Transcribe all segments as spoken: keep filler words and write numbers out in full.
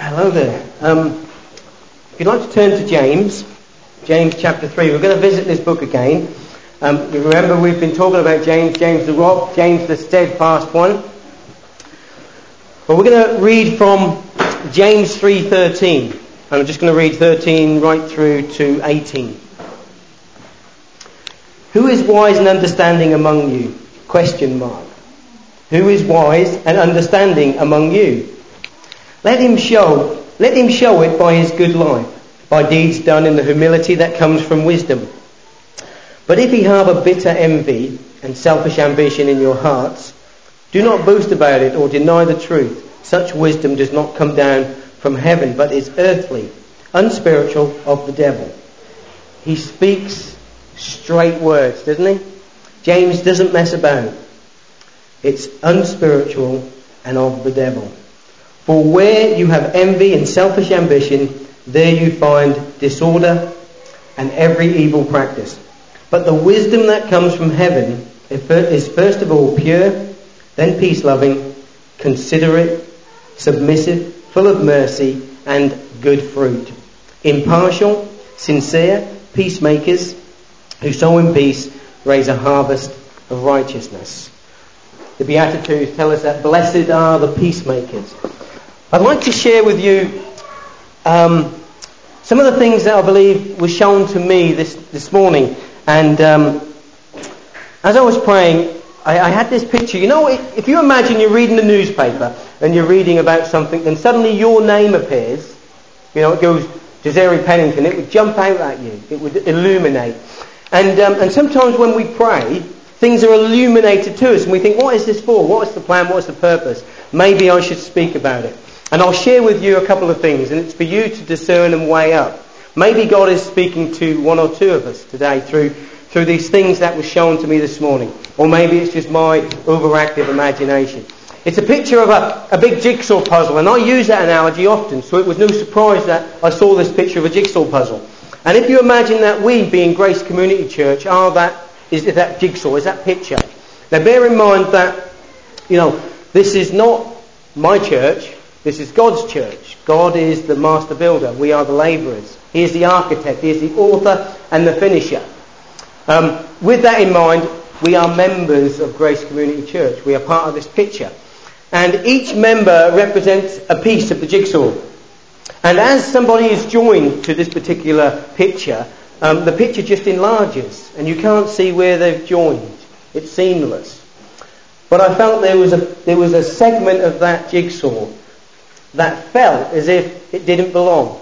Hello there. Um, if you'd like to turn to James, James chapter three, we're going to visit this book again. Um, you remember we've been talking about James, James the rock, James the steadfast one. But we're going to read from James three thirteen. And I'm just going to read thirteen right through to eighteen. Who is wise and understanding among you? Question mark. Who is wise and understanding among you? Let him show, let him show it by his good life, by deeds done in the humility that comes from wisdom. But if ye harbour bitter envy and selfish ambition in your hearts, do not boast about it or deny the truth. Such wisdom does not come down from heaven, but is earthly, unspiritual, of the devil. He speaks straight words, doesn't he? James doesn't mess about. It's unspiritual and of the devil. For where you have envy and selfish ambition, there you find disorder and every evil practice. But the wisdom that comes from heaven is first of all pure, then peace-loving, considerate, submissive, full of mercy and good fruit, impartial, sincere, peacemakers, who sow in peace raise a harvest of righteousness. The Beatitudes tell us that blessed are the peacemakers. I'd like to share with you um, some of the things that I believe were shown to me this, this morning. And um, as I was praying, I, I had this picture. You know, if you imagine you're reading the newspaper and you're reading about something, and suddenly your name appears, you know, it goes Desiree Pennington, it would jump out at you. It would illuminate. And um, and sometimes when we pray, things are illuminated to us and we think, what is this for? What is the plan? What is the purpose? Maybe I should speak about it. And I'll share with you a couple of things, and it's for you to discern and weigh up. Maybe God is speaking to one or two of us today through through these things that were shown to me this morning. Or maybe it's just my overactive imagination. It's a picture of a, a big jigsaw puzzle, and I use that analogy often, so it was no surprise that I saw this picture of a jigsaw puzzle. And if you imagine that we, being Grace Community Church, are that, is that jigsaw, is that picture. Now bear in mind that, you know, this is not my church, this is God's church. God is the master builder, we are the labourers. He is the architect, He is the author and the finisher. Um, with that in mind, we are members of Grace Community Church. We are part of this picture. And each member represents a piece of the jigsaw. And as somebody is joined to this particular picture, um, the picture just enlarges. And you can't see where they've joined. It's seamless. But I felt there was a there was a segment of that jigsaw that felt as if it didn't belong.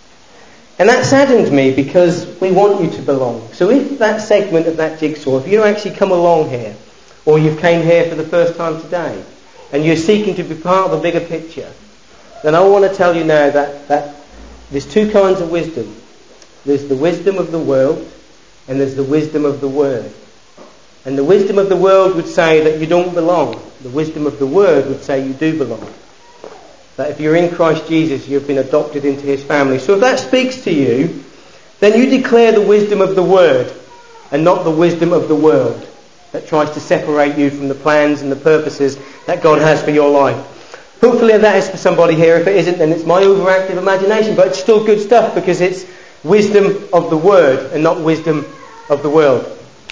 And that saddened me because we want you to belong. So if that segment of that jigsaw, if you don't actually come along here, or you've came here for the first time today, and you're seeking to be part of the bigger picture, then I want to tell you now that, that there's two kinds of wisdom. There's the wisdom of the world, and there's the wisdom of the Word. And the wisdom of the world would say that you don't belong. The wisdom of the Word would say you do belong. That if you're in Christ Jesus, you've been adopted into His family. So if that speaks to you, then you declare the wisdom of the Word and not the wisdom of the world that tries to separate you from the plans and the purposes that God has for your life. Hopefully that is for somebody here. If it isn't, then it's my overactive imagination. But it's still good stuff because it's wisdom of the Word and not wisdom of the world.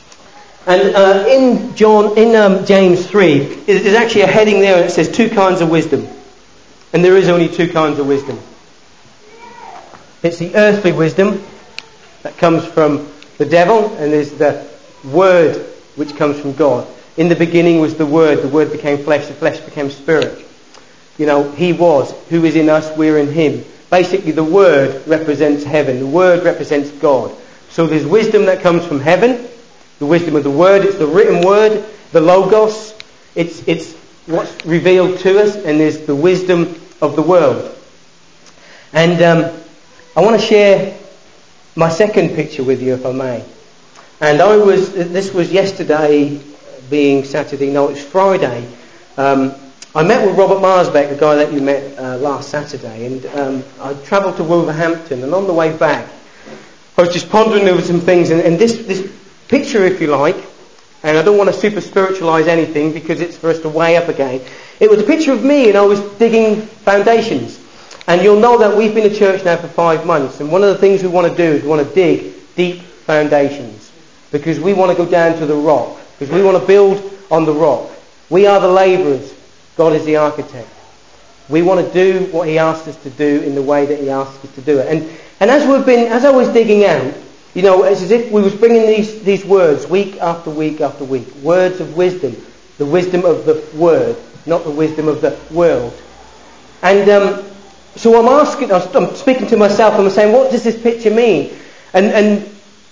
And uh, in John, in um, James three, there's actually a heading there and it says two kinds of wisdom. And there is only two kinds of wisdom. It's the earthly wisdom that comes from the devil, and there's the Word which comes from God. In the beginning was the Word. The Word became flesh. The flesh became spirit. You know, He was. Who is in us, we're in Him. Basically, the Word represents heaven. The Word represents God. So there's wisdom that comes from heaven. The wisdom of the Word. It's the written Word. The Logos. It's it's what's revealed to us. And there's the wisdom of the world. And um, I want to share my second picture with you, if I may. And I was, this was yesterday being Saturday, no, it's Friday. Um, I met with Robert Marsbeck, the guy that you met uh, last Saturday, and um, I travelled to Wolverhampton, and on the way back, I was just pondering over some things, and, and this, this picture, if you like, and I don't want to super spiritualise anything because it's for us to weigh up again. It was a picture of me, and I was digging foundations. And you'll know that we've been a church now for five months. And one of the things we want to do is we want to dig deep foundations. Because we want to go down to the rock. Because we want to build on the rock. We are the labourers. God is the architect. We want to do what he asked us to do in the way that he asked us to do it. And and as we've been, as I was digging out, you know, it's as if we was bringing these, these words week after week after week. Words of wisdom. The wisdom of the word, not the wisdom of the world. And um, so I'm asking, I'm speaking to myself, and I'm saying, what does this picture mean? And, and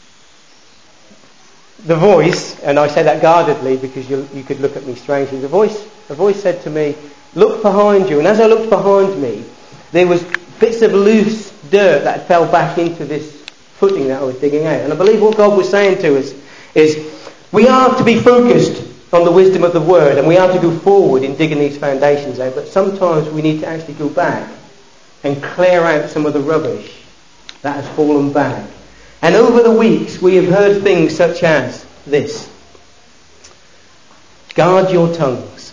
the voice, and I say that guardedly because you, you could look at me strangely, the voice, the voice said to me, look behind you. And as I looked behind me, there was bits of loose dirt that fell back into this footing that I was digging out. And I believe what God was saying to us is we are to be focused on the wisdom of the word, and we are to go forward in digging these foundations out, but sometimes we need to actually go back and clear out some of the rubbish that has fallen back. And over the weeks we have heard things such as this: guard your tongues.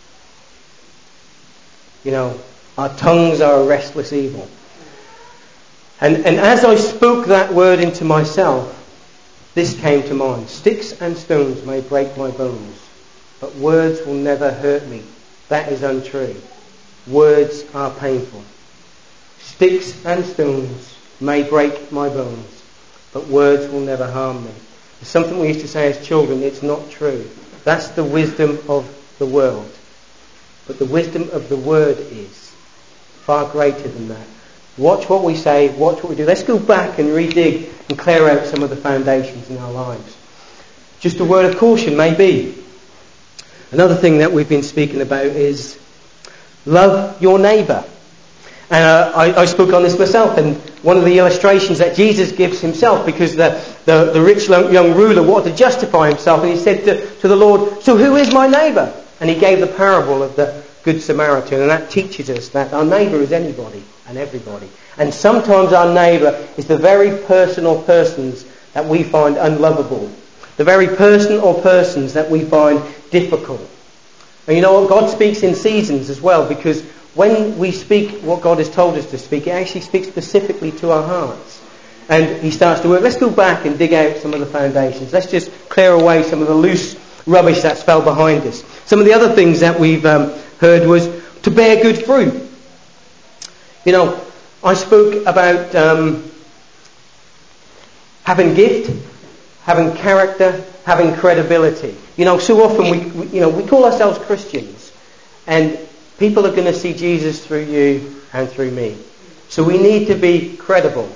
You know, our tongues are a restless evil. And, and as I spoke that word into myself, this came to mind: sticks and stones may break my bones, but words will never hurt me. That is untrue. Words are painful. Sticks and stones may break my bones, but words will never harm me. It's something we used to say as children. It's not true. That's the wisdom of the world. But the wisdom of the word is far greater than that. Watch what we say, watch what we do. Let's go back and redig and clear out some of the foundations in our lives. Just a word of caution, maybe. Another thing that we've been speaking about is love your neighbour. And uh, I, I spoke on this myself, and one of the illustrations that Jesus gives himself, because the, the, the rich young ruler wanted to justify himself, and he said to, to the Lord, so who is my neighbour? And he gave the parable of the Good Samaritan, and that teaches us that our neighbour is anybody and everybody. And sometimes our neighbour is the very person or persons that we find unlovable. The very person or persons that we find difficult. And you know what? God speaks in seasons as well, because when we speak what God has told us to speak, it actually speaks specifically to our hearts. And he starts to work. Let's go back and dig out some of the foundations. Let's just clear away some of the loose rubbish that's fell behind us. Some of the other things that we've um, heard was to bear good fruit. You know, I spoke about um, having gift, having character, having credibility. You know, so often we, we, you know, we call ourselves Christians, and people are going to see Jesus through you and through me. So we need to be credible.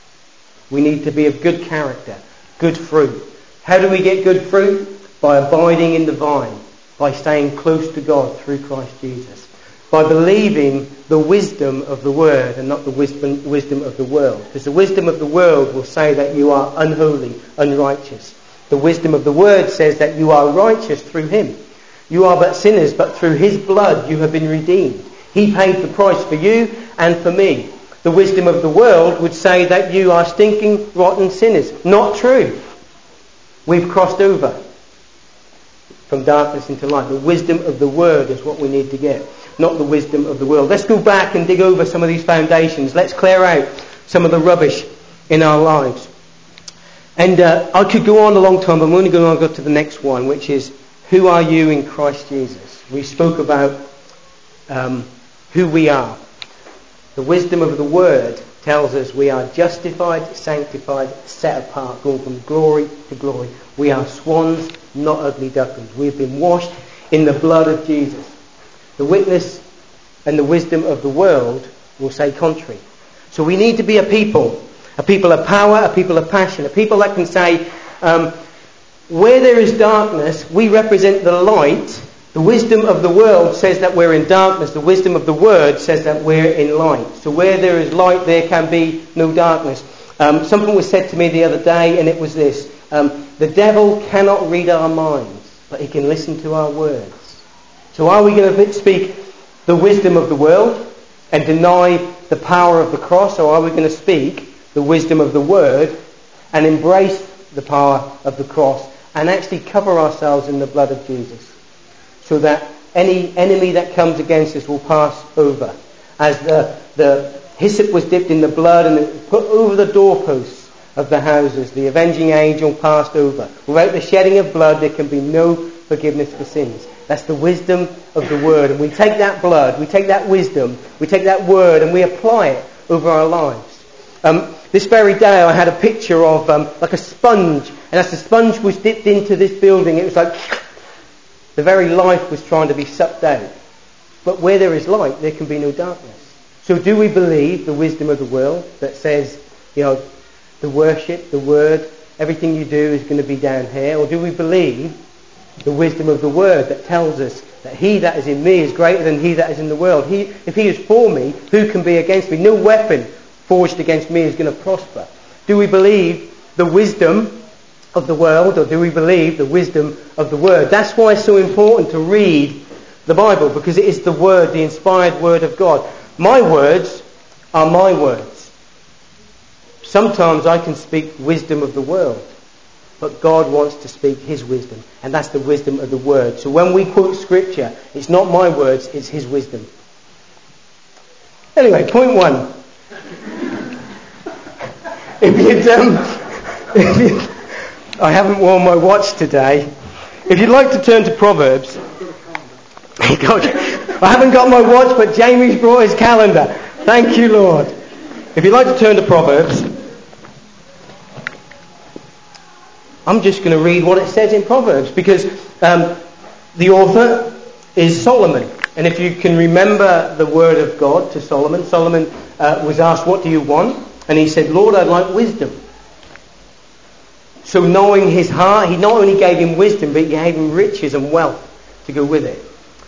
We need to be of good character, good fruit. How do we get good fruit? By abiding in the vine, by staying close to God through Christ Jesus, by believing the wisdom of the word and not the wisdom, wisdom of the world. Because the wisdom of the world will say that you are unholy, unrighteous. The wisdom of the word says that you are righteous through him. You are but sinners, but through his blood you have been redeemed. He paid the price for you and for me. The wisdom of the world would say that you are stinking, rotten sinners. Not true. We've crossed over from darkness into light. The wisdom of the word is what we need to get, not the wisdom of the world. Let's go back and dig over some of these foundations. Let's clear out some of the rubbish in our lives. And uh, I could go on a long time, but I'm only going to go to the next one, which is, who are you in Christ Jesus? We spoke about um, who we are. The wisdom of the word tells us we are justified, sanctified, set apart, going from glory to glory. We are swans, not ugly ducklings. We've been washed in the blood of Jesus. The witness and the wisdom of the world will say contrary. So we need to be a people, a people of power, a people of passion, a people that can say, um, where there is darkness, we represent the light. The wisdom of the world says that we're in darkness. The wisdom of the word says that we're in light. So where there is light, there can be no darkness. Um, something was said to me the other day, and it was this. Um, the devil cannot read our minds, but he can listen to our words. So are we going to speak the wisdom of the world and deny the power of the cross, or are we going to speak the wisdom of the word and embrace the power of the cross and actually cover ourselves in the blood of Jesus, so that any enemy that comes against us will pass over? As the, the Hyssop was dipped in the blood and put over the doorposts of the houses. The avenging angel passed over. Without the shedding of blood, there can be no forgiveness for sins. That's the wisdom of the word. And we take that blood, we take that wisdom, we take that word and we apply it over our lives. Um, this very day I had a picture of um, like a sponge. And as the sponge was dipped into this building, it was like the very life was trying to be sucked out. But where there is light, there can be no darkness. So do we believe the wisdom of the world that says, you know, the worship, the word, everything you do is going to be down here? Or do we believe the wisdom of the word that tells us that he that is in me is greater than he that is in the world? He, if he is for me, who can be against me? No weapon forged against me is going to prosper. Do we believe the wisdom of the world, or do we believe the wisdom of the word? That's why it's so important to read the Bible, because it is the word, the inspired word of God. My words are my words. Sometimes I can speak wisdom of the world, but God wants to speak his wisdom, and that's the wisdom of the word. So when we quote scripture, it's not my words, it's his wisdom. Anyway, point one. If you'd, um, if you, I haven't worn my watch today. If you'd like to turn to Proverbs, God, I haven't got my watch, but Jamie's brought his calendar. Thank you, Lord. If you'd like to turn to Proverbs, I'm just going to read what it says in Proverbs, because um, the author is Solomon. And if you can remember the word of God to Solomon, Solomon uh, was asked, what do you want? And he said, Lord, I'd like wisdom. So knowing his heart, he not only gave him wisdom, but he gave him riches and wealth to go with it.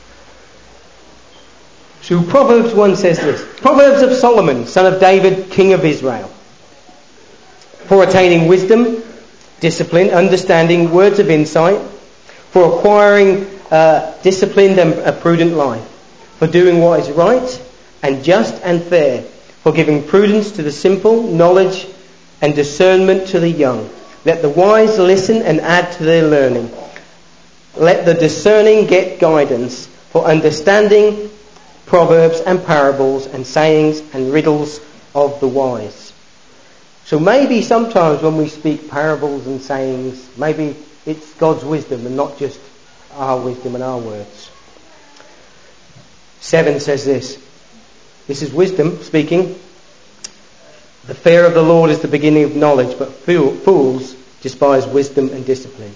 So Proverbs one says this: Proverbs of Solomon, son of David, king of Israel, for attaining wisdom, discipline, understanding, words of insight, for acquiring uh, disciplined and a prudent life, for doing what is right and just and fair, for giving prudence to the simple, knowledge and discernment to the young. Let the wise listen and add to their learning. Let the discerning get guidance, for understanding proverbs and parables and sayings and riddles of the wise. So maybe sometimes when we speak parables and sayings, maybe it's God's wisdom and not just our wisdom and our words. Seven says this. This is wisdom speaking. The fear of the Lord is the beginning of knowledge, but fools despise wisdom and discipline.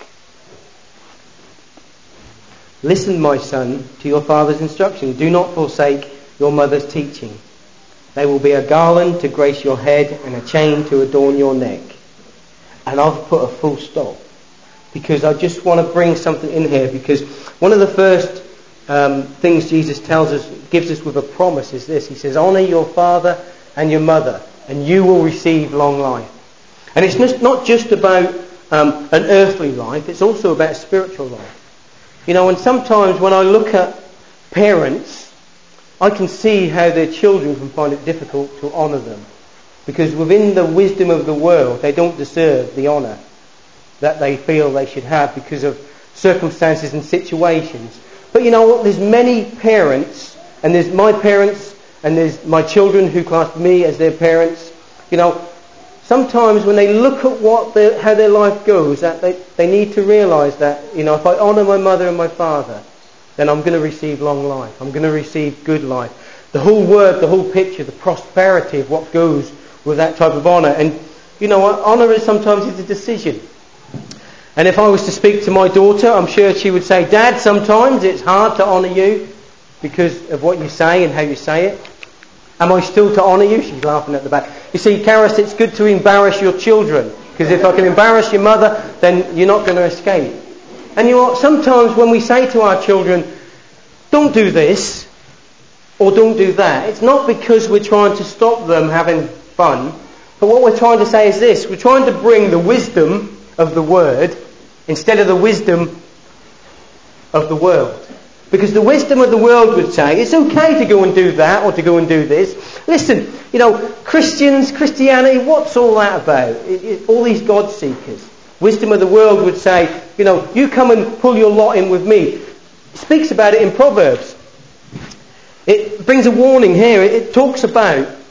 Listen, my son, to your father's instruction. Do not forsake your mother's teaching. They will be a garland to grace your head and a chain to adorn your neck. And I've put a full stop, because I just want to bring something in here, because one of the first um, things Jesus tells us, gives us with a promise, is this. He says, honour your father and your mother, and you will receive long life. And it's not just about um, an earthly life, it's also about a spiritual life. You know, and sometimes when I look at parents, I can see how their children can find it difficult to honour them. Because within the wisdom of the world, they don't deserve the honour that they feel they should have because of circumstances and situations. But you know what? There's many parents, and there's my parents, and there's my children who class me as their parents. You know, sometimes when they look at what their, how their life goes, that they, they need to realise that, you know, if I honour my mother and my father, then I'm going to receive long life. I'm going to receive good life. The whole word, the whole picture, the prosperity of what goes with that type of honour. And, you know, honour is sometimes it's a decision. And if I was to speak to my daughter, I'm sure she would say, Dad, sometimes it's hard to honour you because of what you say and how you say it. Am I still to honour you? She's laughing at the back. You see, Karis, it's good to embarrass your children, because if I can embarrass your mother, then you're not going to escape. And you know what? Sometimes when we say to our children, don't do this, or don't do that, it's not because we're trying to stop them having fun, but what we're trying to say is this. We're trying to bring the wisdom of the word instead of the wisdom of the world. Because the wisdom of the world would say, it's okay to go and do that or to go and do this. Listen, you know, Christians, Christianity, what's all that about? It, it, all these God seekers. Wisdom of the world would say, you know, you come and pull your lot in with me. It speaks about it in Proverbs. It brings a warning here. It, it talks about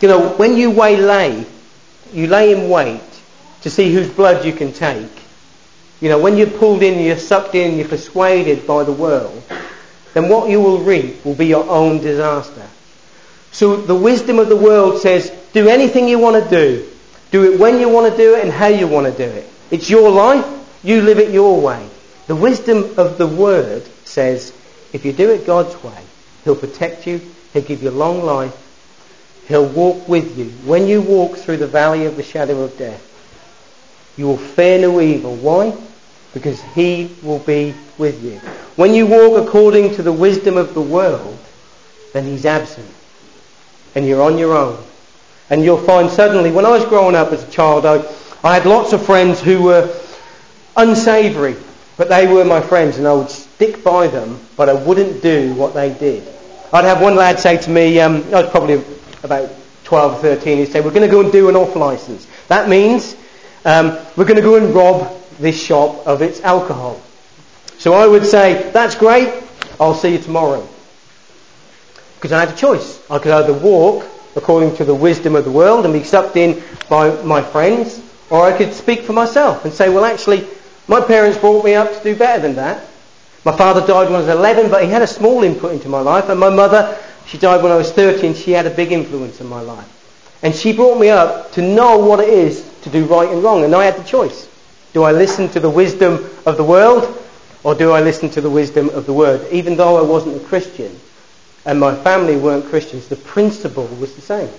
You know, when you waylay, you lay in wait to see whose blood you can take. You know, when you're pulled in, you're sucked in, you're persuaded by the world, then what you will reap will be your own disaster. So the wisdom of the world says, do anything you want to do. Do it when you want to do it and how you want to do it. It's your life, you live it your way. The wisdom of the word says, if you do it God's way, he'll protect you, he'll give you long life, he'll walk with you. When you walk through the valley of the shadow of death, you will fear no evil. Why? Because he will be with you. When you walk according to the wisdom of the world, then he's absent. And you're on your own. And you'll find suddenly, when I was growing up as a child, I, I had lots of friends who were unsavoury. But they were my friends and I would stick by them, but I wouldn't do what they did. I'd have one lad say to me, um, I was probably about twelve or thirteen, he'd say, we're going to go and do an off licence. That means um, we're going to go and rob this shop of its alcohol. So I would say, that's great, I'll see you tomorrow. Because I had a choice. I could either walk according to the wisdom of the world and be sucked in by my friends, or I could speak for myself and say, well actually, my parents brought me up to do better than that. My father died when I was eleven, but he had a small input into my life, and my mother, she died when I was thirteen, she had a big influence in my life. And she brought me up to know what it is to do right and wrong, and I had the choice. Do I listen to the wisdom of the world, or do I listen to the wisdom of the word? Even though I wasn't a Christian, and my family weren't Christians, the principle was the same.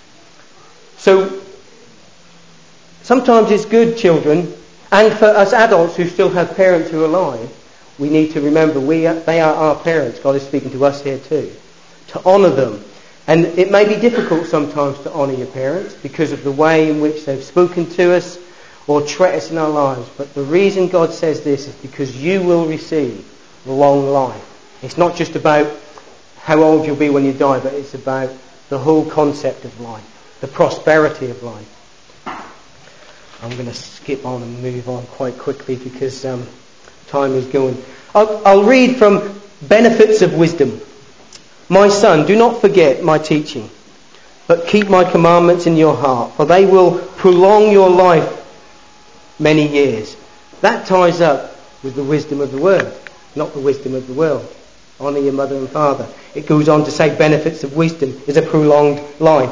So, sometimes it's good, children, and for us adults who still have parents who are alive, we need to remember we are, they are our parents. God is speaking to us here too. To honour them. And it may be difficult sometimes to honour your parents because of the way in which they've spoken to us or treated us in our lives. But the reason God says this is because you will receive long life. It's not just about how old you'll be when you die, but it's about the whole concept of life, the prosperity of life. I'm going to skip on and move on quite quickly because um, time is going. I'll, I'll read from Benefits of Wisdom. My son, do not forget my teaching, but keep my commandments in your heart, for they will prolong your life many years. That ties up with the wisdom of the word, not the wisdom of the world. Honour your mother and father. It goes on to say benefits of wisdom is a prolonged life.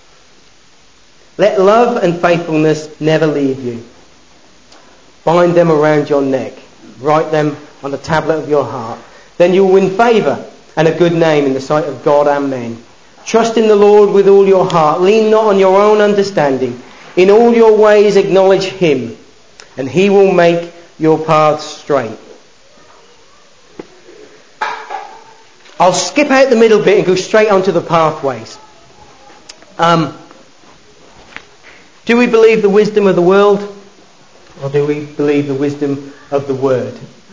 Let love and faithfulness never leave you. Bind them around your neck. Write them on the tablet of your heart. Then you'll win favour and a good name in the sight of God and men. Trust in the Lord with all your heart. Lean not on your own understanding. In all your ways acknowledge him, and he will make your paths straight. I'll skip out the middle bit and go straight onto the pathways. Um... Do we believe the wisdom of the world, or do we believe the wisdom of the word?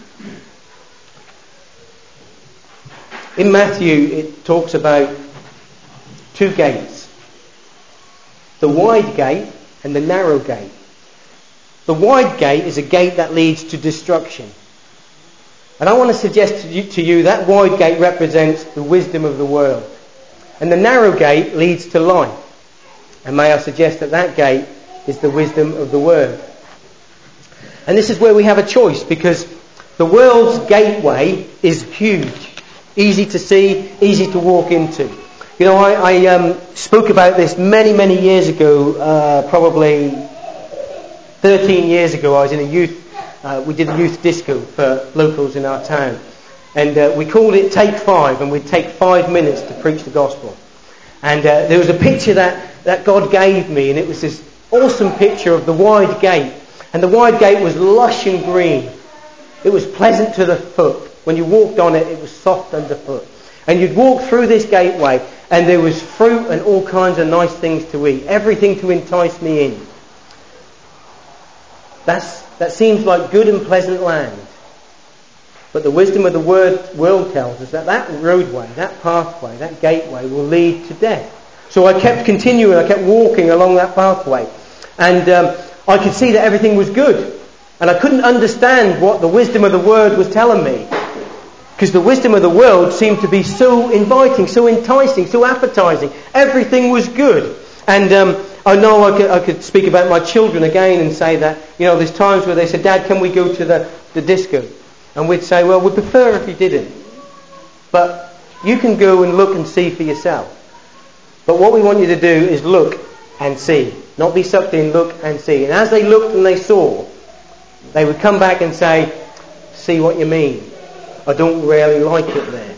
In Matthew, it talks about two gates. The wide gate and the narrow gate. The wide gate is a gate that leads to destruction. And I want to suggest to you, to you that wide gate represents the wisdom of the world. And the narrow gate leads to life. And may I suggest that that gate is the wisdom of the word. And this is where we have a choice, because the world's gateway is huge. Easy to see, easy to walk into. You know, I, I um, spoke about this many, many years ago, uh, probably thirteen years ago. I was in a youth, uh, we did a youth disco for locals in our town. And uh, we called it Take Five, and we'd take five minutes to preach the gospel. And uh, there was a picture that that God gave me, and it was this awesome picture of the wide gate. And the wide gate was lush and green. It was pleasant to the foot. When you walked on it, it was soft underfoot. And you'd walk through this gateway, and there was fruit and all kinds of nice things to eat. Everything to entice me in. That's, that seems like good and pleasant land. But the wisdom of the word, world tells us that that roadway, that pathway, that gateway will lead to death. So I kept continuing, I kept walking along that pathway. And um, I could see that everything was good. And I couldn't understand what the wisdom of the word was telling me. Because the wisdom of the world seemed to be so inviting, so enticing, so appetizing. Everything was good. And um, I know I could, I could speak about my children again and say that, you know, there's times where they say, Dad, can we go to the, the disco? And we'd say, well, we'd prefer if you didn't. But you can go and look and see for yourself. But what we want you to do is look and see. Not be sucked in, look and see. And as they looked and they saw, they would come back and say, see what you mean. I don't really like it there.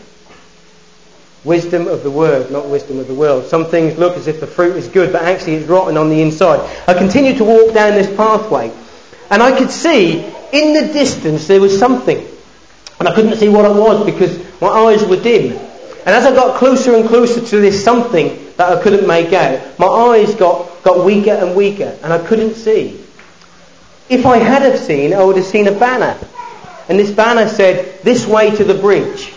Wisdom of the word, not wisdom of the world. Some things look as if the fruit is good, but actually it's rotten on the inside. I continued to walk down this pathway, and I could see in the distance there was something. And I couldn't see what it was because my eyes were dim. And as I got closer and closer to this something that I couldn't make out, my eyes got, got weaker and weaker, and I couldn't see. If I had have seen, I would have seen a banner. And this banner said, this way to the bridge.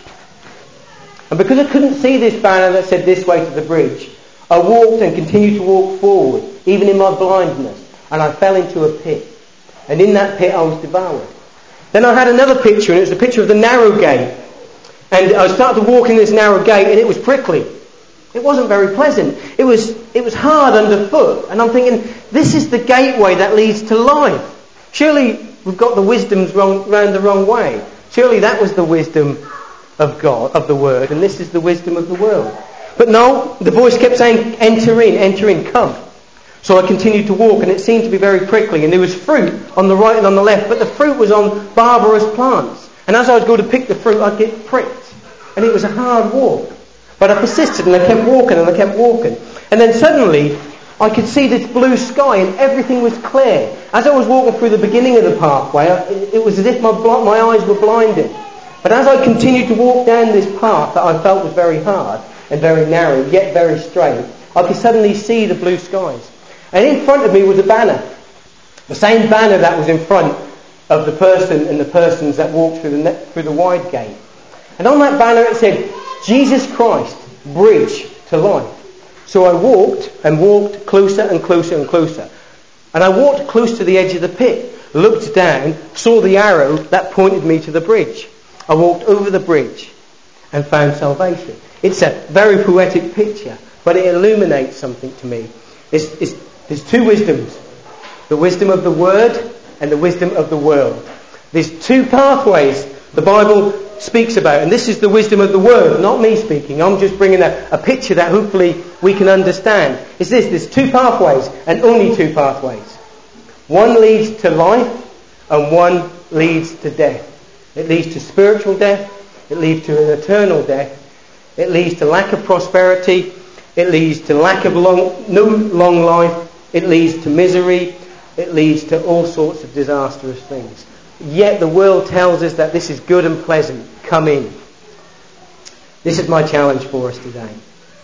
And because I couldn't see this banner that said this way to the bridge, I walked and continued to walk forward, even in my blindness, and I fell into a pit. And in that pit I was devoured. Then I had another picture, and it was a picture of the narrow gate. And I started to walk in this narrow gate, and it was prickly. It wasn't very pleasant. It was, it was hard underfoot. And I'm thinking, this is the gateway that leads to life. Surely we've got the wisdoms wrong, round the wrong way. Surely that was the wisdom of God, of the Word, and this is the wisdom of the world. But no, the voice kept saying, enter in, enter in, come. So I continued to walk, and it seemed to be very prickly, and there was fruit on the right and on the left, but the fruit was on barbarous plants. And as I would go to pick the fruit, I'd get pricked. And it was a hard walk. But I persisted, and I kept walking, and I kept walking. And then suddenly, I could see this blue sky, and everything was clear. As I was walking through the beginning of the pathway, it was as if my, my eyes were blinded. But as I continued to walk down this path that I felt was very hard and very narrow, yet very straight, I could suddenly see the blue skies. And in front of me was a banner. The same banner that was in front of the person and the persons that walked through the, through the wide gate. And on that banner it said, Jesus Christ, bridge to life. So I walked and walked closer and closer and closer. And I walked close to the edge of the pit, looked down, saw the arrow that pointed me to the bridge. I walked over the bridge and found salvation. It's a very poetic picture, but it illuminates something to me. It's, it's, there's two wisdoms. The wisdom of the Word and the wisdom of the world. There's two pathways the Bible speaks about. And this is the wisdom of the Word, not me speaking. I'm just bringing a, a picture that hopefully we can understand. It's this. There's two pathways and only two pathways. One leads to life and one leads to death. It leads to spiritual death. It leads to an eternal death. It leads to lack of prosperity. It leads to lack of long, no long life. It leads to misery. It leads to all sorts of disastrous things. Yet the world tells us that this is good and pleasant. Come in. This is my challenge for us today.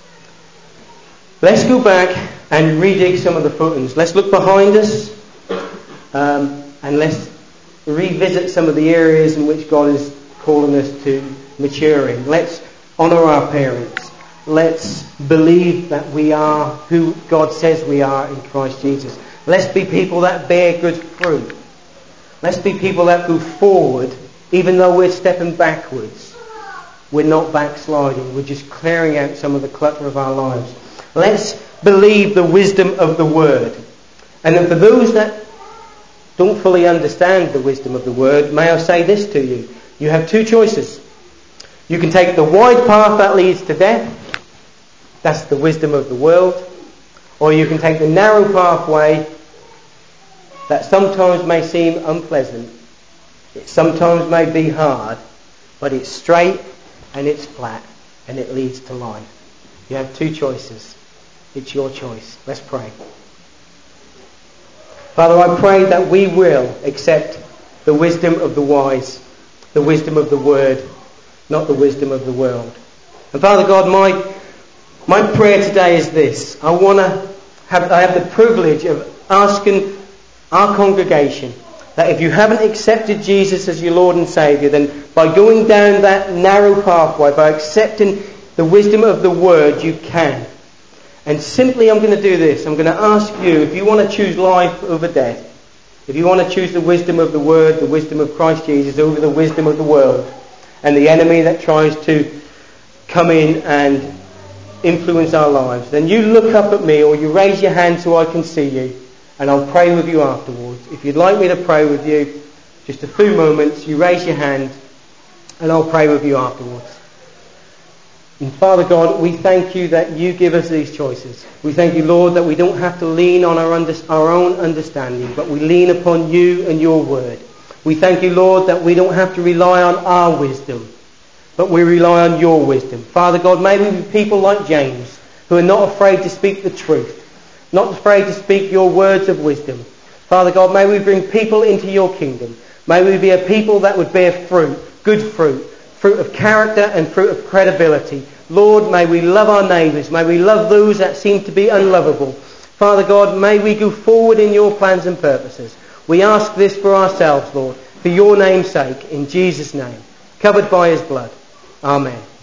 Let's go back and redig some of the footings. Let's look behind us um, and let's revisit some of the areas in which God is calling us to maturing. Let's honour our parents. Let's believe that we are who God says we are in Christ Jesus. Let's be people that bear good fruit. Let's be people that go forward, even though we're stepping backwards. We're not backsliding. We're just clearing out some of the clutter of our lives. Let's believe the wisdom of the Word. And then for those that don't fully understand the wisdom of the Word, may I say this to you. You have two choices. You can take the wide path that leads to death. That's the wisdom of the world. Or you can take the narrow pathway that sometimes may seem unpleasant. It sometimes may be hard. But it's straight and it's flat. And it leads to life. You have two choices. It's your choice. Let's pray. Father, I pray that we will accept the wisdom of the wise, the wisdom of the Word, not the wisdom of the world. And Father God, my my prayer today is this. I want to have I have the privilege of asking our congregation that if you haven't accepted Jesus as your Lord and Saviour, then by going down that narrow pathway, by accepting the wisdom of the Word, you can. And simply I'm going to do this. I'm going to ask you, if you want to choose life over death, if you want to choose the wisdom of the Word, the wisdom of Christ Jesus over the wisdom of the world, and the enemy that tries to come in and influence our lives, then you look up at me or you raise your hand so I can see you, and I'll pray with you afterwards. If you'd like me to pray with you, just a few moments, you raise your hand and I'll pray with you afterwards. And Father God, we thank you that you give us these choices. We thank you, Lord, that we don't have to lean on our, under, our own understanding, but we lean upon you and your word. We thank you, Lord, that we don't have to rely on our wisdom, but we rely on your wisdom. Father God, may we be people like James, who are not afraid to speak the truth, not afraid to speak your words of wisdom. Father God, may we bring people into your kingdom. May we be a people that would bear fruit, good fruit, fruit of character and fruit of credibility. Lord, may we love our neighbours. May we love those that seem to be unlovable. Father God, may we go forward in your plans and purposes. We ask this for ourselves, Lord, for your name's sake, in Jesus' name, covered by his blood. Amen.